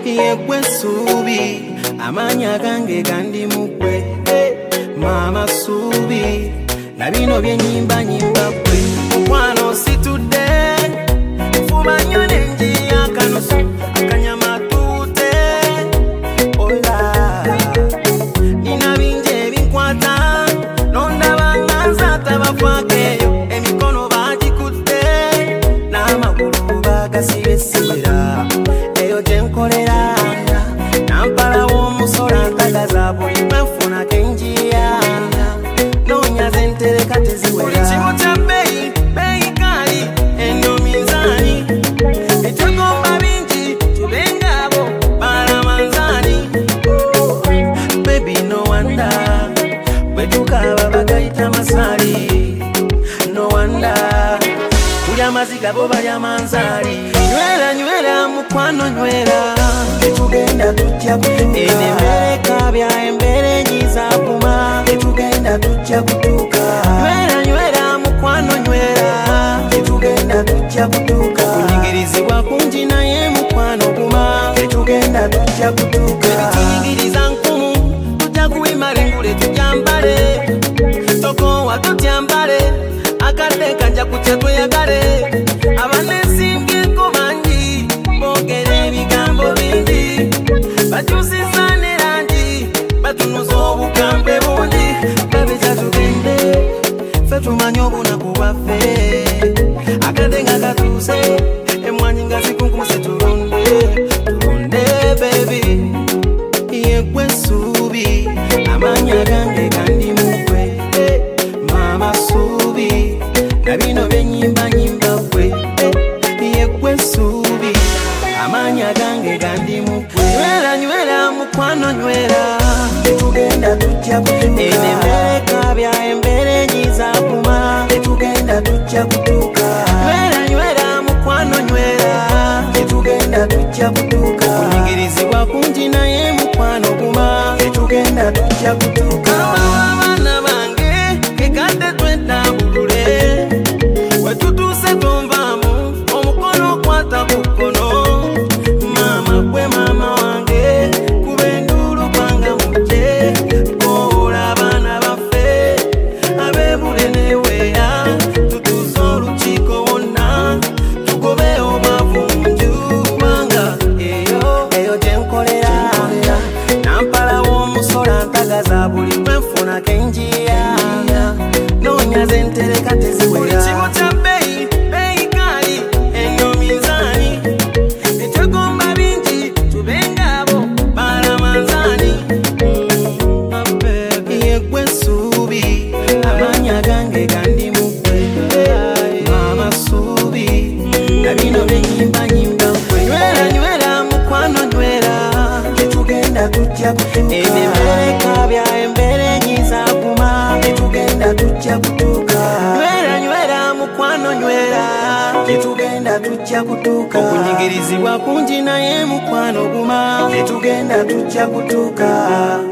yegwe subi amanya gange gandi mukwe mama subi na bino byenyimba nyimba kwe mukwano situde fuba nyone njia kanosu akanyama tute ola nina binje binkwata nonda banganza tabafakeyo emikono bagikutte n'amagulu bagasibesera eyo gyenkolera nampala w'omusola ntagaza buli bwenfuna kenjiya nonyaze ntereka teziwera buli kimu kya beyi kali eno mizani ekyegomba bingi tubengabo balamanzani baby no wonder bwetukaba bagayita masali no wonder kulya maziga bo balya manzali nywera mukwano nywera etugenda tujja kutuuka enemereka bya embere nyiza kuma etugenda tujja kutuuka nywera mukwano nywera etugenda tujja kutuuka kunyigirizibwa kungi naye mukwano kuma etugenda tujja kutuuka tunyigiriza nkumu tujja kuwimale ngule tujambale tokowa tutyambale akadde kajja kutya tweyagale abanesimbyeeko bangi boogera ebigambo bingi bakyusiza ne langi batunuza obukambwe bungi babekya tugende ffe tumanye obunaku bwaffe akadde nga katuuse emwanyi nga zikunkumuse tulonde baby yegwe nsuubi amanya gange gandi mukwe mama subi na bino byenyimba nyimba kwe yegwe nsuubi amanya gange gandi mukwe nywera mukwano nywera etugenda tujja kutuuka enemereka bya embere nyiza kuma etugenda tujja kutuuka nywera mukwano nywera etugenda tujja kutuuka kunyigirizibwa kungi naye mukwano kuma etugenda tujja kutuuka abaana bange kekadde twetambulule wetutuuse tonvaamu omukono okwata ku kkono mama gwe mama wange kuba enduulu kwanga mujje koola abaana baffe ab'ebule neweya tutuuze olukiiko wonna tugobe obwavu mu njubanga eyo gyenkolera nampala w'omusola ntagaza buli bwenfuna kenjiya nonyaze ntereka teziwera buli kimu kya beyi kali eno mizani ekyegomba bingi tubengabo balamanzani yegwe nsuubi amanya gange gandi mukwe mama subi na bino byenyimba nyimba kwe nywera mukwano nywera etugenda tujja kutuuka enemereka bya embere nyiza kuma etugenda tujja kutuuka nywera mukwano nywera etugenda tujja kutuuka okunyigirizibwa kungi naye mukwano guma etugenda tujja kutuuka